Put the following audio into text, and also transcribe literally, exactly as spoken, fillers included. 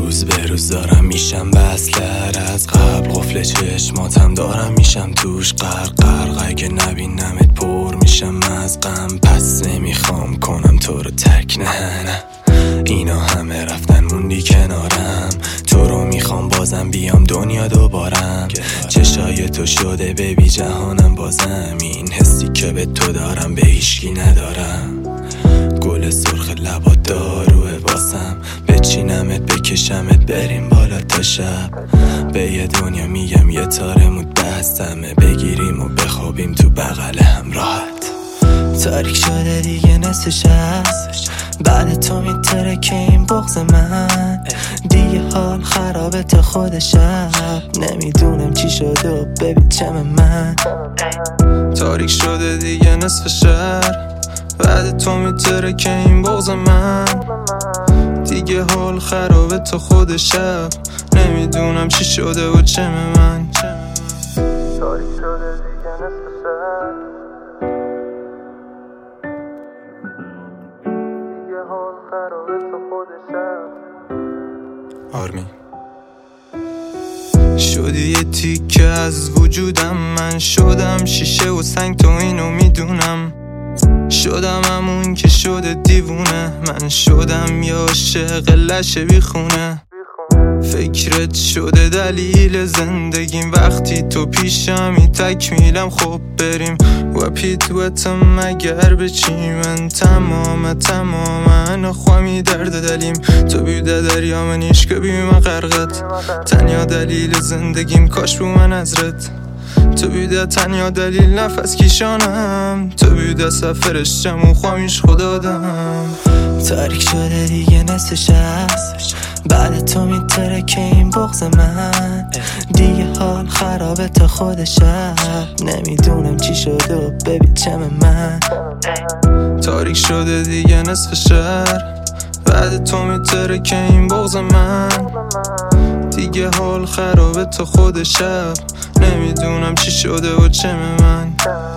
روز به روز دارم میشم بسلر از قبل، قفل چشماتم دارم میشم توش غرق غرق. اگه نبینمت پر میشم از غم، پس نمیخوام کنم تو رو تک. نه نه اینا همه رفتن موندی کنارم، تو رو میخوام بازم بیام دنیا دوبارم. چشای تو شده ببی جهانم بازم، این حسی که به تو دارم به هیچکی ندارم. گل سرخ لبات داروه واسم، بچینمت بکشمت بریم بالا تا شب. به یه دنیا میگم یه تارمون دستمه، بگیریم و بخوابیم تو بغل هم راحت. تاریک شده دیگه نصف شب، بعد تو میترکه این بغض من. دیگه حال خرابه تا خود شب، نمیدونم چی شده و ببین چم من. تاریک شده دیگه نصف شهر، بعد تو میترکه این بغض من. دیگه حال خرابه تا خود شب، نمیدونم چی شده و چم من. تاریک شده دیگه نصف شهر، دیگه حال خرابه تا خود شب. آرمین شدی یه تیکه از وجودم، من شدم شیشه و سنگ تو اینو میدونم. شدم همون که شده دیوونه، من شدم یا عاشق لشه بیخونه. فکرت شده دلیل زندگیم، وقتی تو پیشمی تکمیلم. خب بریم و پیدوتم مگر بچی من تمام تمام انا خوامی درد دلیم. تو بیوده دریا من عشق بیم غرقت، تنیا دلیل زندگیم کاش بو من ازرت. تو بیوده تنیا دلیل نفس کشانم، تو بیوده سفرش جمع خوامیش خدا دم. تاریک شده دیگه نصف شب، بعد تو میترکه این بغض من. دیگه حال خرابه تا خود شب، نمیدونم چی شده و ببین چم من. تاریک شده دیگه نصف شهر، بعد تو میترکه این بغض من. دیگه حال خرابه تا خود شب، نمیدونم چی شده و چم من.